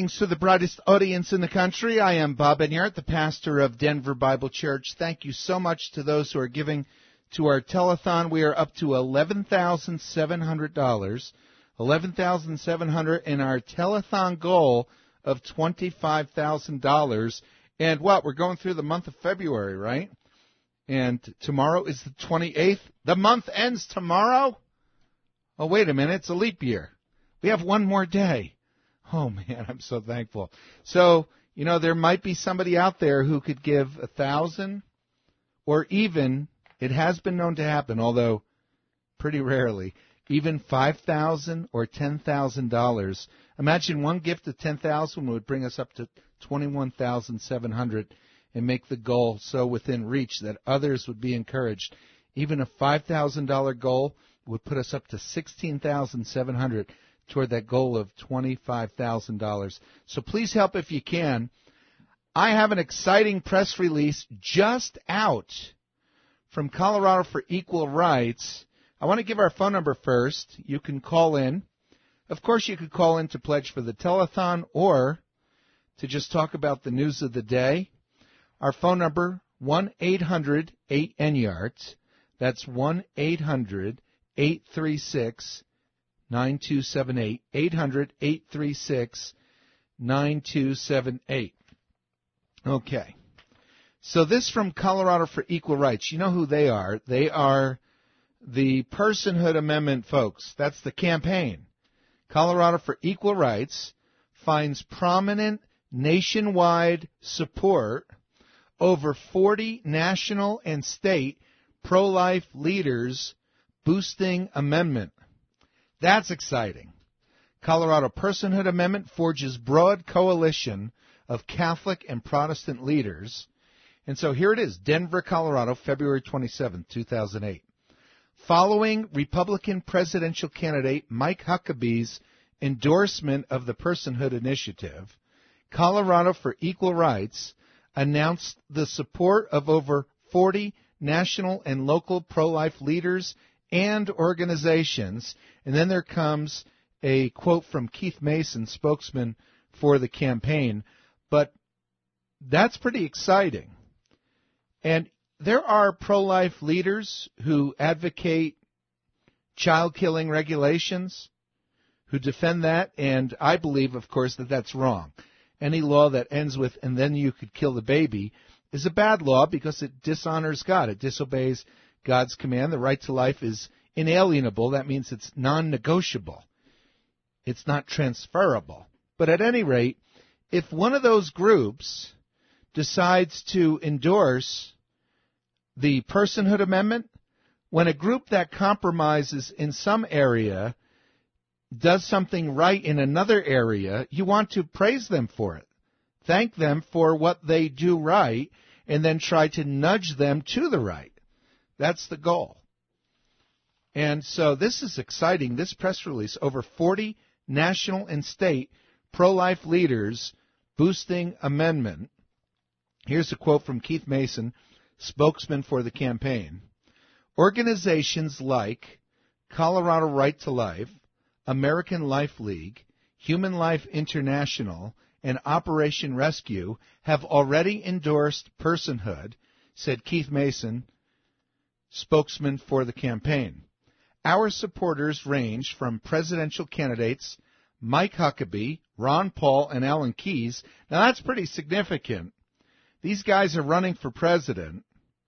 Greetings to the brightest audience in the country. I am Bob Enyart, the pastor of Denver Bible Church. Thank you so much to those who are giving to our telethon. We are up to $11,700, $11,700, and our telethon goal of $25,000. And what? We're going through the month of February, right? And tomorrow is the 28th. The month ends tomorrow? Oh, wait a minute. It's a leap year. We have one more day. Oh, man, I'm so thankful. So, you know, there might be somebody out there who could give $1,000 or even, it has been known to happen, although pretty rarely, even $5,000 or $10,000. Imagine one gift of $10,000 would bring us up to $21,700 and make the goal so within reach that others would be encouraged. Even a $5,000 goal would put us up to $16,700 toward that goal of $25,000. So please help if you can. I have an exciting press release just out from Colorado for Equal Rights. I want to give our phone number first. You can call in. Of course, you could call in to pledge for the telethon or to just talk about the news of the day. Our phone number, 1-800-8-ENYART. That's 1-800-836-9278, 800-836-9278. Okay. So this from Colorado for Equal Rights. You know who they are. They are the Personhood Amendment folks. That's the campaign. Colorado for Equal Rights finds prominent nationwide support over 40 national and state pro-life leaders boosting amendment. That's exciting. Colorado Personhood Amendment forges broad coalition of Catholic and Protestant leaders. And so here it is, Denver, Colorado, February 27, 2008. Following Republican presidential candidate Mike Huckabee's endorsement of the Personhood Initiative, Colorado for Equal Rights announced the support of over 40 national and local pro-life leaders and organizations. And then there comes a quote from Keith Mason, spokesman for the campaign. But that's pretty exciting. And there are pro-life leaders who advocate child-killing regulations, who defend that, and I believe, of course, that that's wrong. Any law that ends with, and then you could kill the baby, is a bad law because it dishonors God. It disobeys God's command. The right to life is inalienable. That means it's non-negotiable. It's not transferable. But at any rate, if one of those groups decides to endorse the Personhood Amendment, when a group that compromises in some area does something right in another area, you want to praise them for it. Thank them for what they do right, and then try to nudge them to the right. That's the goal. And so this is exciting. This press release, over 40 national and state pro-life leaders boosting amendment. Here's a quote from Keith Mason, spokesman for the campaign. Organizations like Colorado Right to Life, American Life League, Human Life International, and Operation Rescue have already endorsed personhood, said Keith Mason, spokesman for the campaign. Our supporters range from presidential candidates Mike Huckabee, Ron Paul, and Alan Keyes. Now, that's pretty significant. These guys are running for president,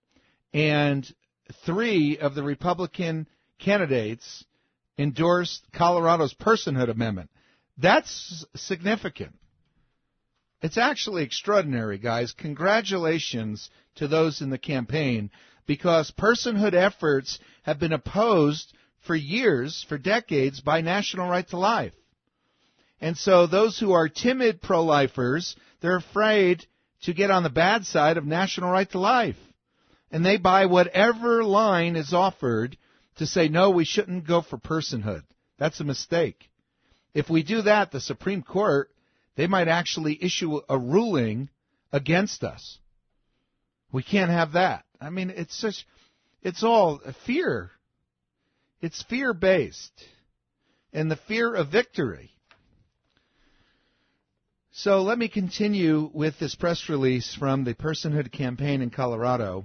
and 3 of the Republican candidates endorsed Colorado's Personhood Amendment. That's significant. It's actually extraordinary, guys. Congratulations to those in the campaign, because personhood efforts have been opposed for years, for decades, by National Right to Life. And so those who are timid pro-lifers, they're afraid to get on the bad side of National Right to Life. And they buy whatever line is offered to say, no, we shouldn't go for personhood. That's a mistake. If we do that, the Supreme Court, they might actually issue a ruling against us. We can't have that. I mean, it's all fear. It's fear-based and the fear of victory. So let me continue with this press release from the Personhood Campaign in Colorado.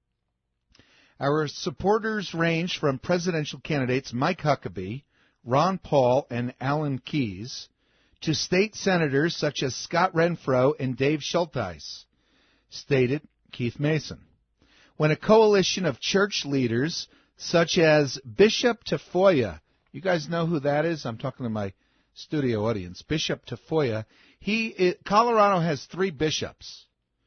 Our supporters range from presidential candidates Mike Huckabee, Ron Paul, and Alan Keyes, to state senators such as Scott Renfro and Dave Schulteis, stated Keith Mason. When a coalition of church leaders such as Bishop Tafoya, you guys know who that is? I'm talking to my studio audience. Bishop Tafoya. Colorado has 3 bishops,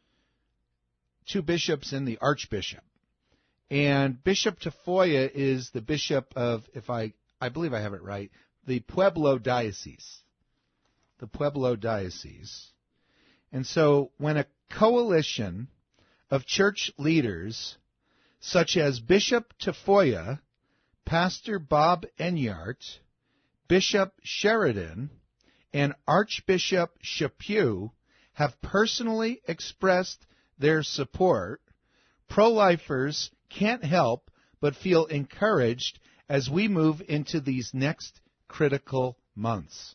2 bishops and the archbishop. And Bishop Tafoya is the bishop of, I believe I have it right, the Pueblo Diocese. The Pueblo Diocese. And so when a coalition of church leaders such as Bishop Tafoya, Pastor Bob Enyart, Bishop Sheridan, and Archbishop Chaput have personally expressed their support, pro-lifers can't help but feel encouraged as we move into these next critical months.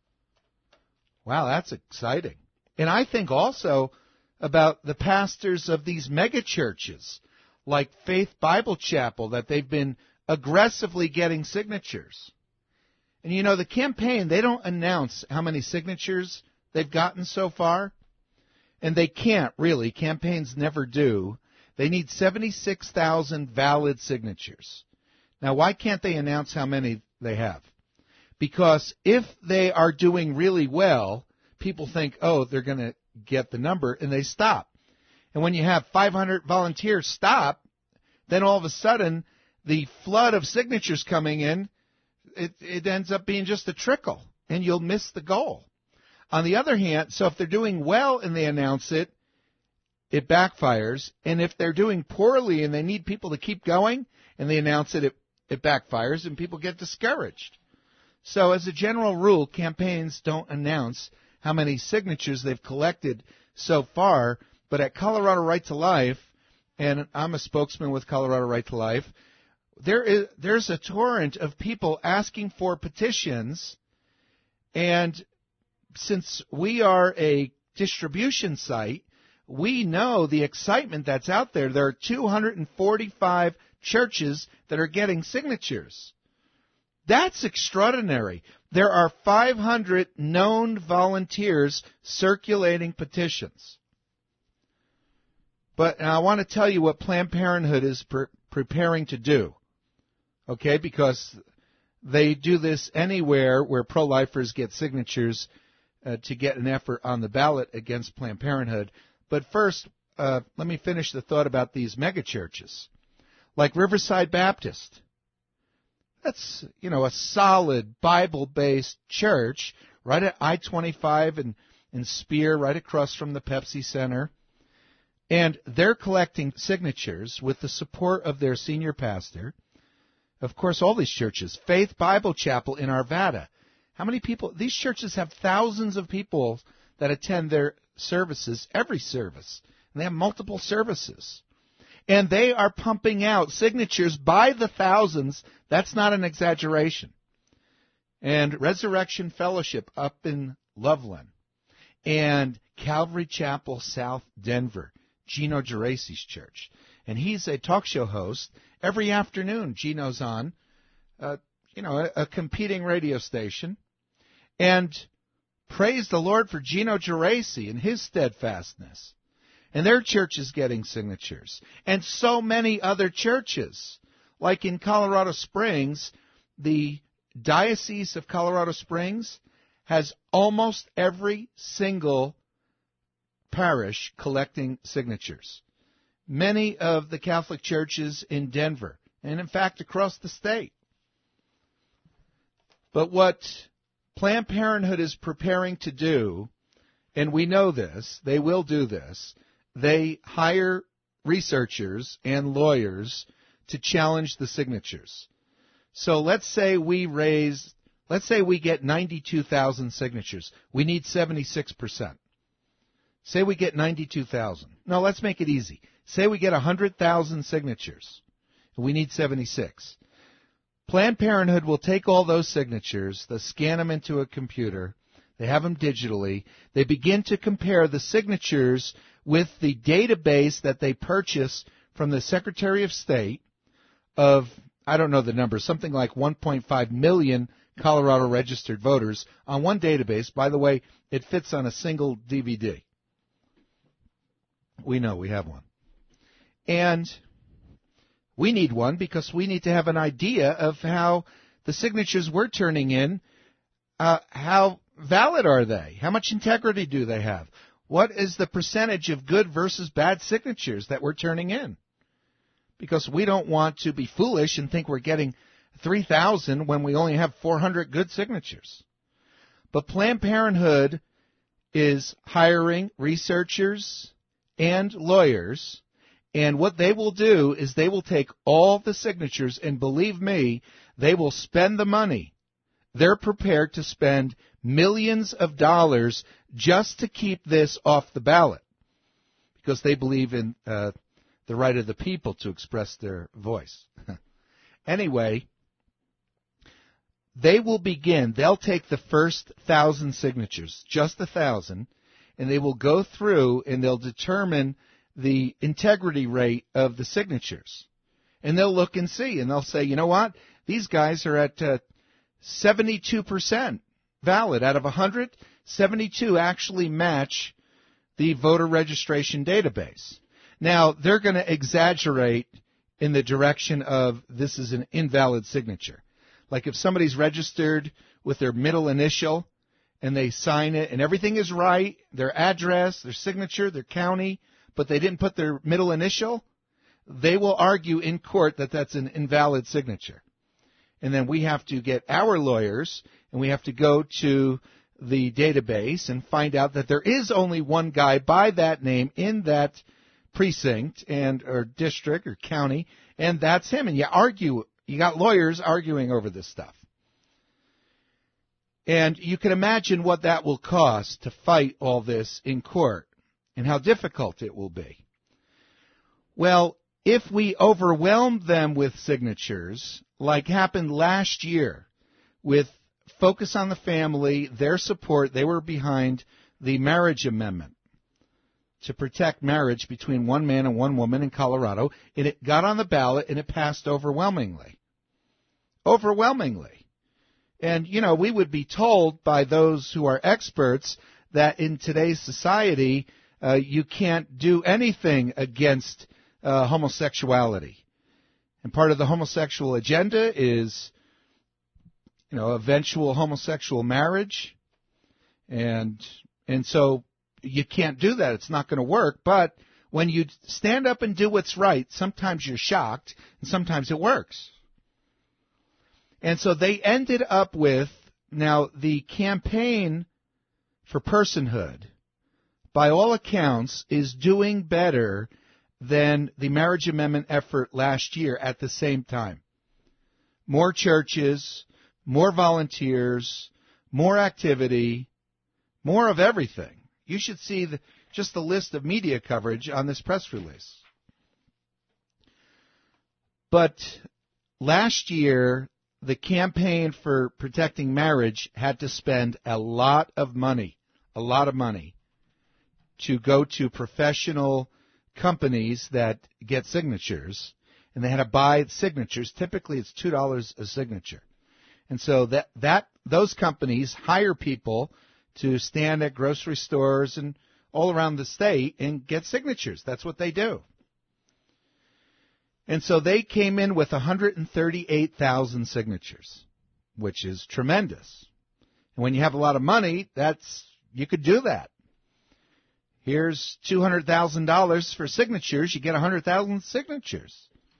Wow, that's exciting. And I think also about the pastors of these megachurches like Faith Bible Chapel, that they've been aggressively getting signatures. And you know, the campaign, they don't announce how many signatures they've gotten so far. And they can't, really. Campaigns never do. They need 76,000 valid signatures. Now, why can't they announce how many they have? Because if they are doing really well, people think, oh, they're going to get the number, and they stop. And when you have 500 volunteers stop, then all of a sudden, the flood of signatures coming in, it ends up being just a trickle, and you'll miss the goal. On the other hand, so if they're doing well and they announce it, it backfires. And if they're doing poorly and they need people to keep going and they announce it, it backfires and people get discouraged. So as a general rule, campaigns don't announce how many signatures they've collected so far. But at Colorado Right to Life, and I'm a spokesman with Colorado Right to Life, there's a torrent of people asking for petitions. And since we are a distribution site, we know the excitement that's out there. There are 245 churches that are getting signatures. That's extraordinary. There are 500 known volunteers circulating petitions. But I want to tell you what Planned Parenthood is preparing to do, okay, because they do this anywhere where pro-lifers get signatures to get an effort on the ballot against Planned Parenthood. But first, let me finish the thought about these megachurches, like Riverside Baptist. That's, a solid Bible-based church right at I-25 and Spear, right across from the Pepsi Center. And they're collecting signatures with the support of their senior pastor. Of course, all these churches. Faith Bible Chapel in Arvada. How many people? These churches have thousands of people that attend their services, every service. And they have multiple services. And they are pumping out signatures by the thousands. That's not an exaggeration. And Resurrection Fellowship up in Loveland. And Calvary Chapel South Denver, Gino Geraci's church. And he's a talk show host. Every afternoon, Gino's on, a competing radio station. And praise the Lord for Gino Geraci and his steadfastness. And their church is getting signatures. And so many other churches. Like in Colorado Springs, the Diocese of Colorado Springs has almost every single parish collecting signatures. Many of the Catholic churches in Denver, and in fact across the state. But what Planned Parenthood is preparing to do, and we know this, they will do this, they hire researchers and lawyers to challenge the signatures. So let's say we get 92,000 signatures. We need 76%. Say we get 92,000. No, let's make it easy. Say we get 100,000 signatures. We need 76. Planned Parenthood will take all those signatures, they'll scan them into a computer, They have them digitally. They begin to compare the signatures with the database that they purchase from the Secretary of State of, I don't know the number, something like 1.5 million Colorado registered voters on one database. By the way, it fits on a single DVD. We know we have one. And we need one because we need to have an idea of how the signatures we're turning in, how valid are they? How much integrity do they have? What is the percentage of good versus bad signatures that we're turning in? Because we don't want to be foolish and think we're getting 3,000 when we only have 400 good signatures. But Planned Parenthood is hiring researchers and lawyers, and what they will do is they will take all the signatures, and believe me, they will spend the money. They're prepared to spend millions of dollars just to keep this off the ballot because they believe in the right of the people to express their voice. Anyway, they will begin. They'll take the first 1,000 signatures, just 1,000, and they will go through and they'll determine the integrity rate of the signatures. And they'll look and see, and they'll say, you know what? These guys are at 72% valid. Out of 100, 72 actually match the voter registration database. Now, they're going to exaggerate in the direction of this is an invalid signature. Like if somebody's registered with their middle initial and they sign it and everything is right, their address, their signature, their county, but they didn't put their middle initial, they will argue in court that that's an invalid signature. And then we have to get our lawyers and we have to go to the database and find out that there is only one guy by that name in that precinct and or district or county, and that's him. And you argue. You got lawyers arguing over this stuff. And you can imagine what that will cost to fight all this in court and how difficult it will be. Well, if we overwhelm them with signatures, like happened last year with Focus on the Family, their support, they were behind the marriage amendment to protect marriage between one man and one woman in Colorado, and it got on the ballot and it passed overwhelmingly. Overwhelmingly. And, you know, we would be told by those who are experts that in today's society, you can't do anything against homosexuality. And part of the homosexual agenda is, you know, eventual homosexual marriage. And so you can't do that. It's not going to work. But when you stand up and do what's right, sometimes you're shocked, and sometimes it works. And so they ended up with, now the campaign for personhood, by all accounts, is doing better than the marriage amendment effort last year at the same time. More churches, more volunteers, more activity, more of everything. You should see just the list of media coverage on this press release. But last year, the campaign for protecting marriage had to spend a lot of money to go to professional companies that get signatures, and they had to buy signatures. Typically, it's $2 a signature. And so those companies hire people to stand at grocery stores and all around the state and get signatures. That's what they do. And so they came in with 138,000 signatures, which is tremendous. And when you have a lot of money, you could do that. Here's $200,000 for signatures. You get 100,000 signatures.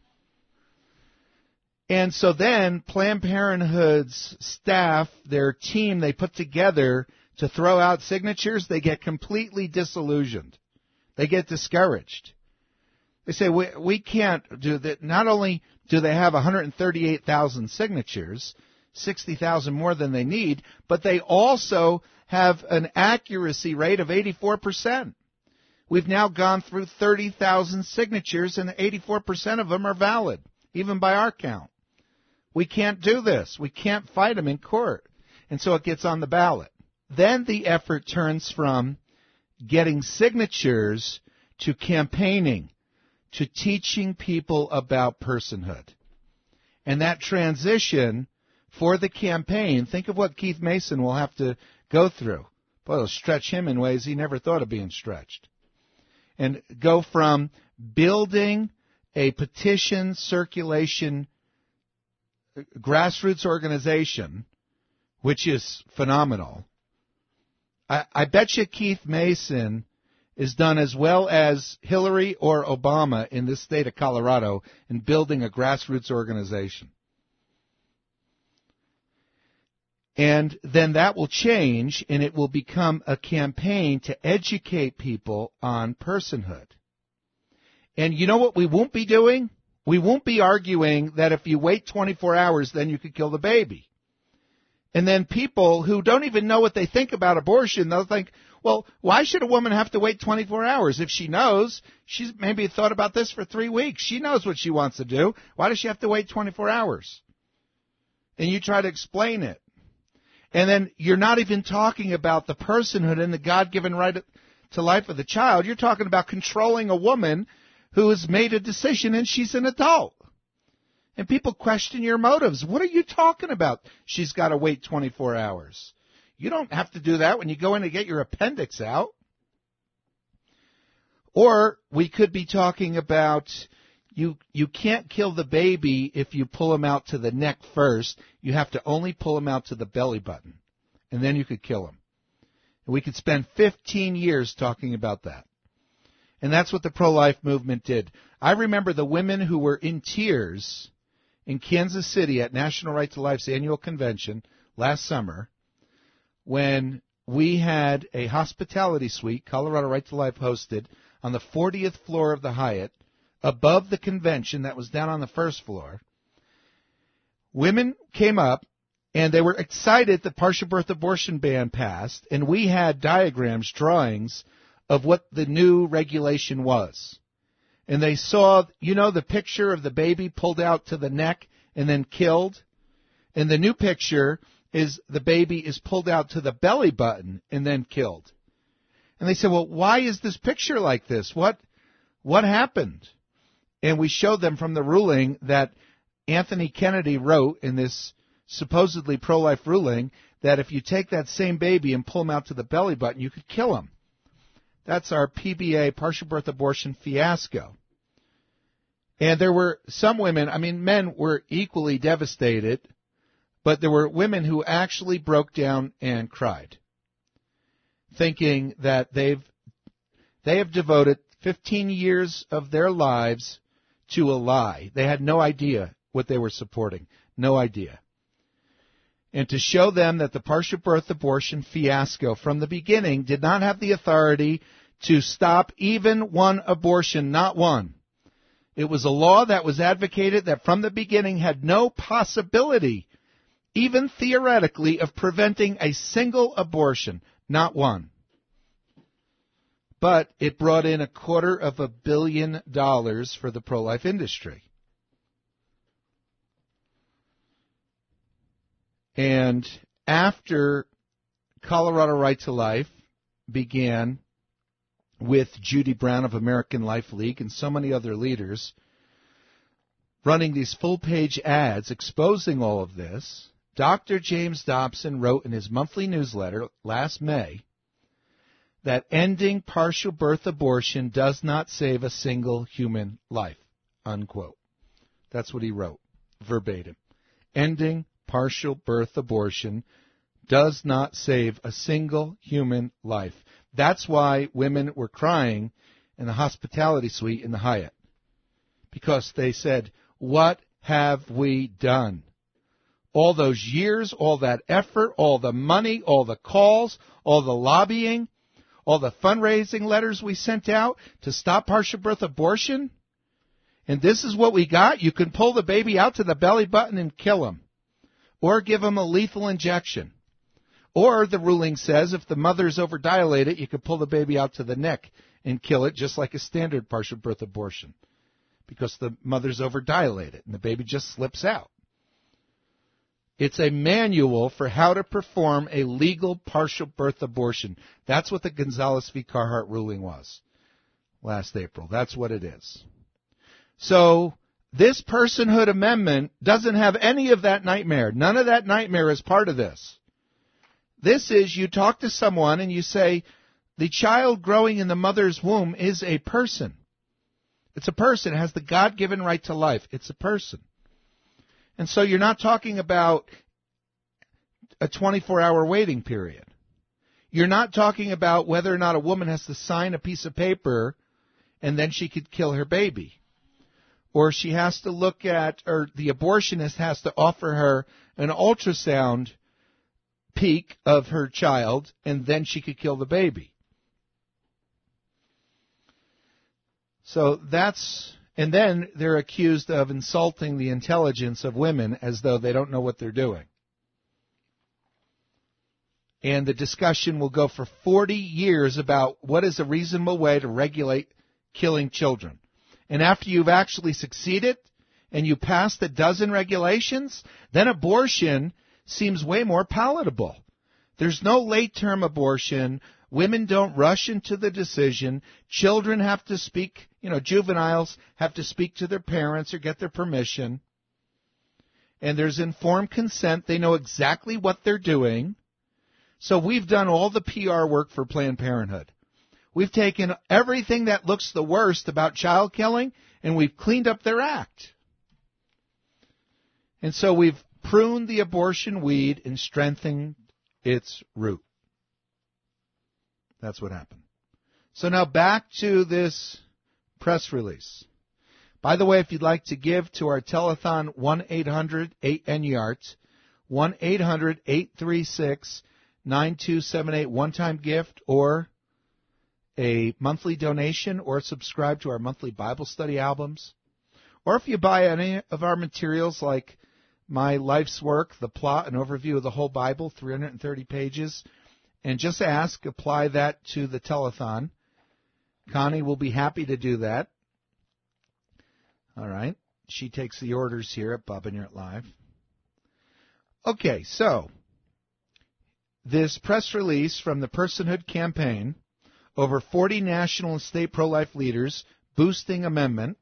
And so then Planned Parenthood's staff, their team they put together to throw out signatures, they get completely disillusioned. They get discouraged. They say, we can't do that. Not only do they have 138,000 signatures, 60,000 more than they need, but they also have an accuracy rate of 84%. We've now gone through 30,000 signatures, and 84% of them are valid, even by our count. We can't do this. We can't fight them in court. And so it gets on the ballot. then the effort turns from getting signatures to campaigning, to teaching people about personhood. And that transition for the campaign, think of what Keith Mason will have to go through. Boy, it'll stretch him in ways he never thought of being stretched. And go from building a petition circulation grassroots organization, which is phenomenal. I bet you Keith Mason is done as well as Hillary or Obama in this state of Colorado in building a grassroots organization. And then that will change, and it will become a campaign to educate people on personhood. And you know what we won't be doing? We won't be arguing that if you wait 24 hours, then you could kill the baby. And then people who don't even know what they think about abortion, they'll think, well, why should a woman have to wait 24 hours? If she knows, she's maybe thought about this for 3 weeks. She knows what she wants to do. Why does she have to wait 24 hours? And you try to explain it. And then you're not even talking about the personhood and the God-given right to life of the child. You're talking about controlling a woman who has made a decision and she's an adult. And people question your motives. What are you talking about? She's got to wait 24 hours. You don't have to do that when you go in to get your appendix out. Or we could be talking about you can't kill the baby if you pull him out to the neck first. You have to only pull him out to the belly button. And then you could kill him. And we could spend 15 years talking about that. And that's what the pro-life movement did. I remember the women who were in tears in Kansas City at National Right to Life's annual convention last summer when we had a hospitality suite, Colorado Right to Life hosted, on the 40th floor of the Hyatt, above the convention that was down on the first floor. Women came up, and they were excited the partial birth abortion ban passed, and we had diagrams, drawings of what the new regulation was. And they saw, the picture of the baby pulled out to the neck and then killed. And the new picture is the baby is pulled out to the belly button and then killed. And they said, well, why is this picture like this? What happened? And we showed them from the ruling that Anthony Kennedy wrote in this supposedly pro-life ruling that if you take that same baby and pull him out to the belly button, you could kill him. That's our PBA, partial birth abortion fiasco. And there were some women, men were equally devastated, but there were women who actually broke down and cried, thinking that they have devoted 15 years of their lives to a lie. They had no idea what they were supporting, no idea. And to show them that the partial birth abortion fiasco from the beginning did not have the authority to stop even one abortion, not one. It was a law that was advocated that from the beginning had no possibility, even theoretically, of preventing a single abortion, not one. But it brought in $250 million for the pro-life industry. And after Colorado Right to Life began with Judy Brown of American Life League and so many other leaders running these full-page ads exposing all of this, Dr. James Dobson wrote in his monthly newsletter last May that ending partial birth abortion does not save a single human life, unquote. That's what he wrote, verbatim. Ending partial birth abortion does not save a single human life. That's why women were crying in the hospitality suite in the Hyatt. Because they said, what have we done? All those years, all that effort, all the money, all the calls, all the lobbying, all the fundraising letters we sent out to stop partial birth abortion. And this is what we got? You can pull the baby out to the belly button and kill him. Or give him a lethal injection. Or the ruling says if the mother's overdilated, you can pull the baby out to the neck and kill it just like a standard partial birth abortion. Because the mother's overdilated and the baby just slips out. It's a manual for how to perform a legal partial birth abortion. That's what the Gonzales v. Carhart ruling was last April. That's what it is. So this personhood amendment doesn't have any of that nightmare. None of that nightmare is part of this. This is, you talk to someone and you say, the child growing in the mother's womb is a person. It's a person. It has the God-given right to life. It's a person. And so you're not talking about a 24-hour waiting period. You're not talking about whether or not a woman has to sign a piece of paper and then she could kill her baby. Or she has to look at, or the abortionist has to offer her an ultrasound peek of her child and then she could kill the baby. So and then they're accused of insulting the intelligence of women as though they don't know what they're doing. And the discussion will go for 40 years about what is a reasonable way to regulate killing children. And after you've actually succeeded and you passed a dozen regulations, then abortion seems way more palatable. There's no late-term abortion. Women don't rush into the decision. Children have to speak, juveniles have to speak to their parents or get their permission. And there's informed consent. They know exactly what they're doing. So we've done all the PR work for Planned Parenthood. We've taken everything that looks the worst about child killing and we've cleaned up their act. And so we've pruned the abortion weed and strengthened its root. That's what happened. So now back to this press release. By the way, if you'd like to give to our telethon, 1-800-8-NYARTS, 1-800-836-9278, one-time gift or a monthly donation, or subscribe to our monthly Bible study albums. Or if you buy any of our materials like my life's work, the plot and overview of the whole Bible, 330 pages, and just apply that to the telethon. Connie will be happy to do that. All right. She takes the orders here at Bob and Yurt Live. Okay, so this press release from the Personhood Campaign, over 40 national and state pro-life leaders boosting amendment,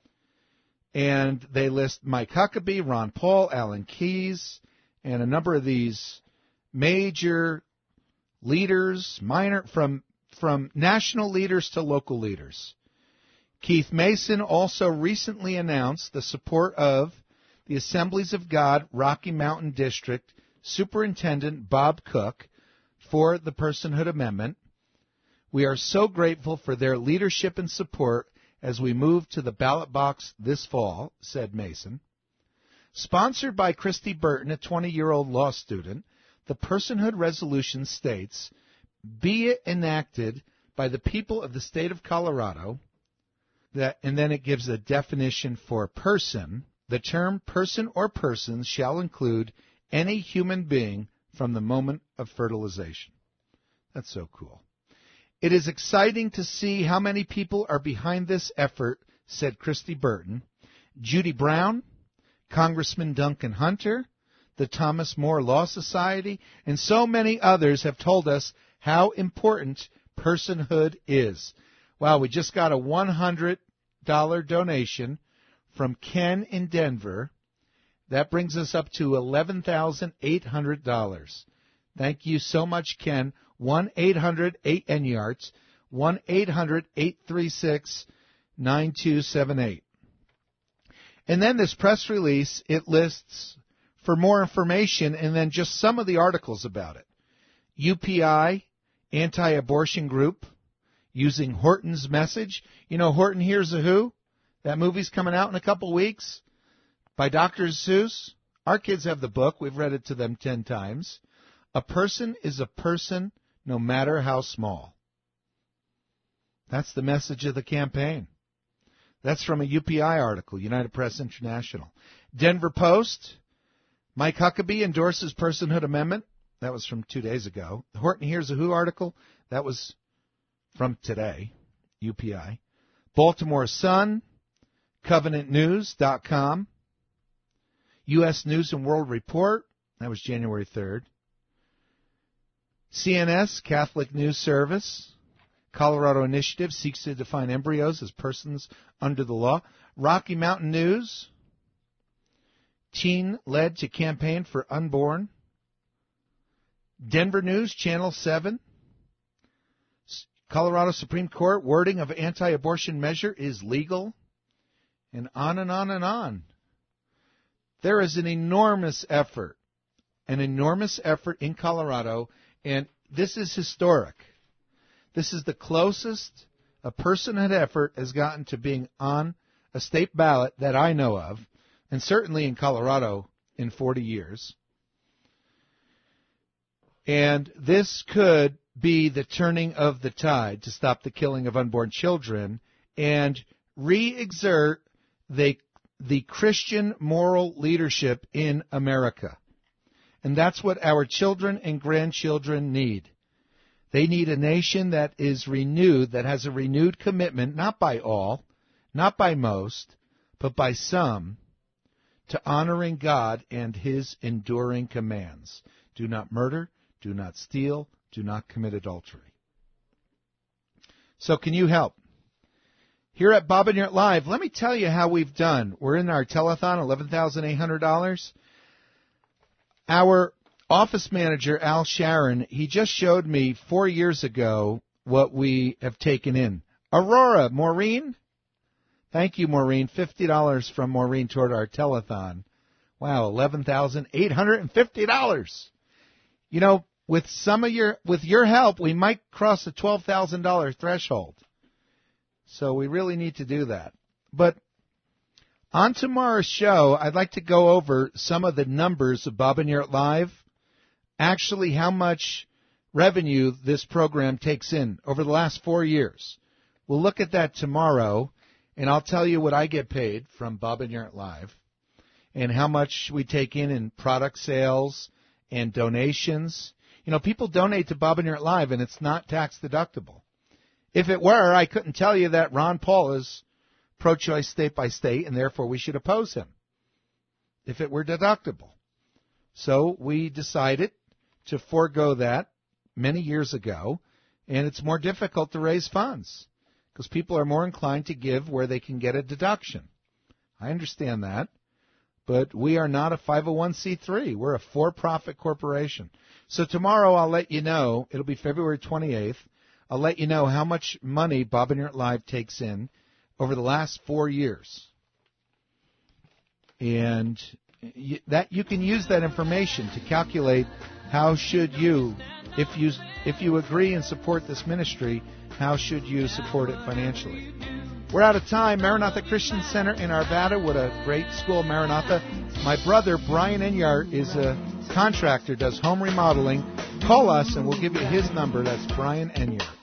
and they list Mike Huckabee, Ron Paul, Alan Keyes, and a number of these major leaders, from national leaders to local leaders. Keith Mason also recently announced the support of the Assemblies of God Rocky Mountain District Superintendent Bob Cook for the Personhood Amendment. We are so grateful for their leadership and support as we move to the ballot box this fall, said Mason. Sponsored by Christy Burton, a 20-year-old law student, the Personhood Resolution states, be it enacted by the people of the state of Colorado, and then it gives a definition for person. The term person or persons shall include any human being from the moment of fertilization. That's so cool. It is exciting to see how many people are behind this effort, said Christy Burton. Judy Brown, Congressman Duncan Hunter, the Thomas More Law Society, and so many others have told us how important personhood is. Wow, we just got a $100 donation from Ken in Denver. That brings us up to $11,800. Thank you so much, Ken. 1-800-8-NYARTS, 1-800-836-9278. And then this press release, it lists for more information and then just some of the articles about it. UPI, anti-abortion group, using Horton's message. You know, Horton Hears a Who? That movie's coming out in a couple weeks by Dr. Seuss. Our kids have the book. We've read it to them 10 times. A person is a person no matter how small. That's the message of the campaign. That's from a UPI article, United Press International. Denver Post, Mike Huckabee endorses Personhood Amendment. That was from 2 days ago. The Horton Hears a Who article, that was from today, UPI. Baltimore Sun, CovenantNews.com, U.S. News and World Report, That was January 3rd. CNS, Catholic News Service. Colorado Initiative seeks to define embryos as persons under the law. Rocky Mountain News. Teen led to campaign for unborn. Denver News, Channel 7. Colorado Supreme Court, wording of anti-abortion measure is legal. And on and on and on. There is an enormous effort in Colorado, and this is historic. This is the closest a personhood effort has gotten to being on a state ballot that I know of, and certainly in Colorado in 40 years. And this could be the turning of the tide to stop the killing of unborn children and re-exert the Christian moral leadership in America. And that's what our children and grandchildren need. They need a nation that is renewed, that has a renewed commitment, not by all, not by most, but by some, to honoring God and His enduring commands. Do not murder, do not steal, do not commit adultery. So can you help? Here at Bob and Yurt Live, let me tell you how we've done. We're in our telethon, $11,800. Our office manager, Al Sharon, he just showed me 4 years ago what we have taken in. Aurora, Maureen. Thank you, Maureen. $50 from Maureen toward our telethon. Wow, $11,850. You know, with your help, we might cross the $12,000 threshold. So we really need to do that. But on tomorrow's show, I'd like to go over some of the numbers of Bob and Yurt Live, actually how much revenue this program takes in over the last 4 years. We'll look at that tomorrow, and I'll tell you what I get paid from Bob and Yurt Live and how much we take in product sales and donations. You know, people donate to Bob and Yurt Live, and it's not tax deductible. If it were, I couldn't tell you that Ron Paul is pro-choice state by state, and therefore we should oppose him if it were deductible. So we decided to forego that many years ago, and it's more difficult to raise funds because people are more inclined to give where they can get a deduction. I understand that, but we are not a 501c3. We're a for-profit corporation. So tomorrow I'll let you know, it'll be February 28th, I'll let you know how much money Bob and Yurt Live takes in over the last 4 years. And that you can use that information to calculate how should you, if you agree and support this ministry, how should you support it financially. We're out of time. Maranatha Christian Center in Arvada. What a great school, Maranatha. My brother, Brian Enyart, is a contractor, does home remodeling. Call us and we'll give you his number. That's Brian Enyart.